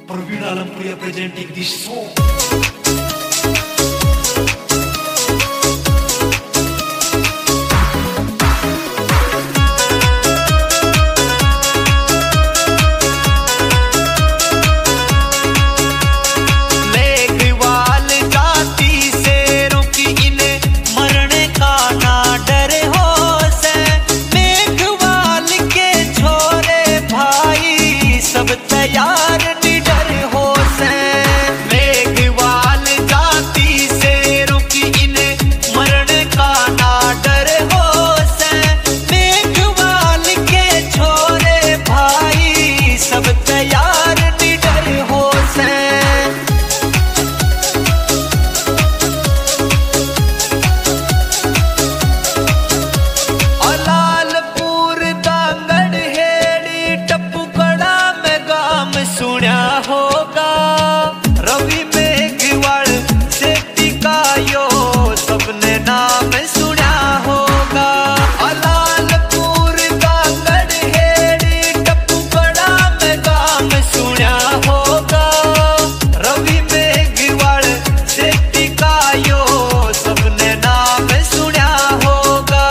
Praveen Alampuriya presenting this song. तैयार निडर हो से मेघवाल जाति से रुकी इन्हें मरण का ना डर हो से मेघवाल के छोरे भाई सब तैयार निडर हो से लालपुर दांगड़ हेड़ी टप्पूकड़ा सुना होगा रवि मेघवाल से टिकायो सबने नाम सुना होगा। लालपुर दांगड़ हेड़ी टप्पूकड़ा में गाम सुना होगा रवि मेघवाल से टिकायो सबने नाम सुना होगा।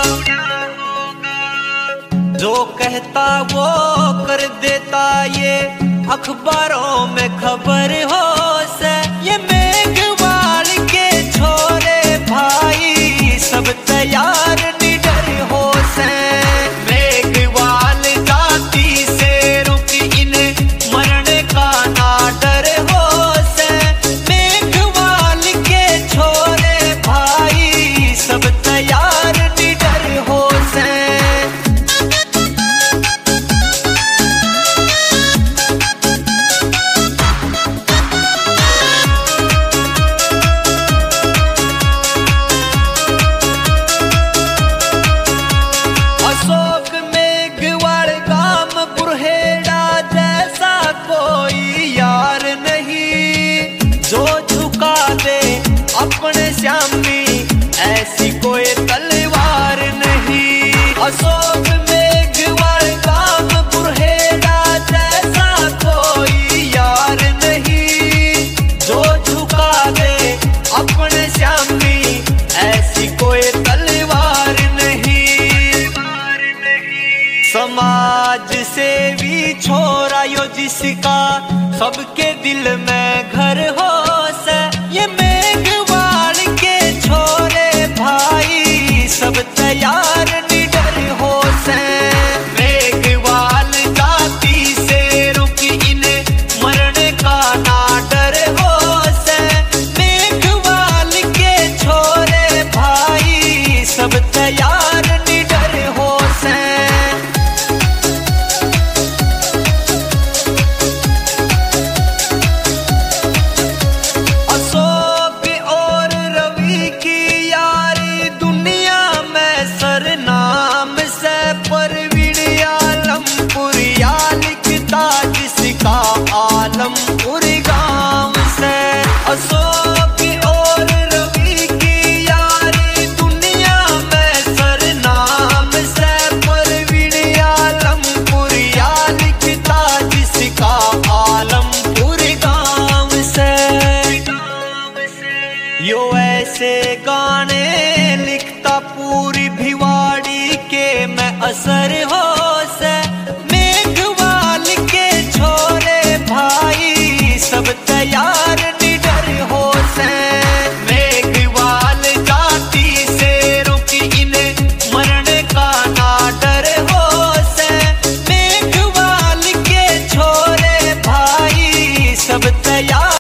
जो कहता वो कर देता ये अखबारों में खबर हो से ये मेघवाल के छोरे भाई सब तैयार निडर हो से मेघवाल जाति से रुकी इन्हें मरण का ना डर हो से मेघवाल के छोरे भाई सब तैयार निडर हो से अपने श्यामी ऐसी कोई तलवार नहीं। अशोक मेघवाल गाम बुरहेड़ा जैसा कोई यार नहीं जो झुका दे अपने श्यामी ऐसी कोई तलवार नहीं। समाज सेवी छोरा यो जिसका सबके दिल में घर हो